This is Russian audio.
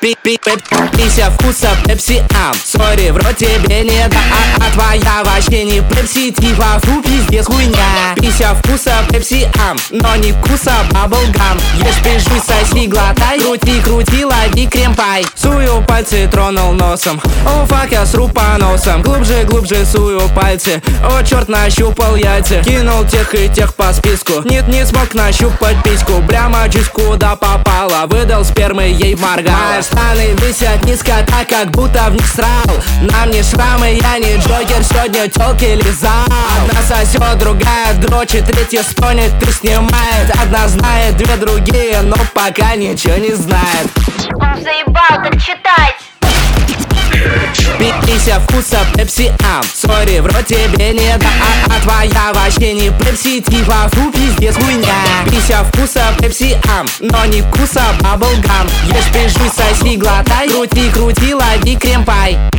Пися вкуса пепси ам. Сори, в рот тебе не да, а твоя вообще не пепси. Типа фу, пиздец, хуйня. Пися вкуса пепси ам, но не вкуса баблгам. Ешь, пиши, соси, глотай. Крути, крути, лови крем-пай. Сую пальцы, тронул носом. О, фак, я сру по носам. Глубже, глубже сую пальцы. О, черт, нащупал яйца. Кинул тех и тех по списку. Нет, не смог нащупать письку. Прямо чуть куда попало. Выдал спермы, ей моргала. Штаны висят низко, так как будто в них срал. На мне шрамы, я не Джокер. Сегодня тёлки лизал. Одна сосет, другая дрочит, третья стонет и снимает. Одна знает, две другие, но пока ничего не знает. Он заебал так читать. Пися вкуса пепси ам. Сори, в рот тебе не да, а твоя вообще не пепси. Типа фу, пиздец, хуйня. Пися вкуса пепси ам, но не вкуса баблгам. Ешь, пиши, соси, глотай. Крути, крути, лови крем-пай.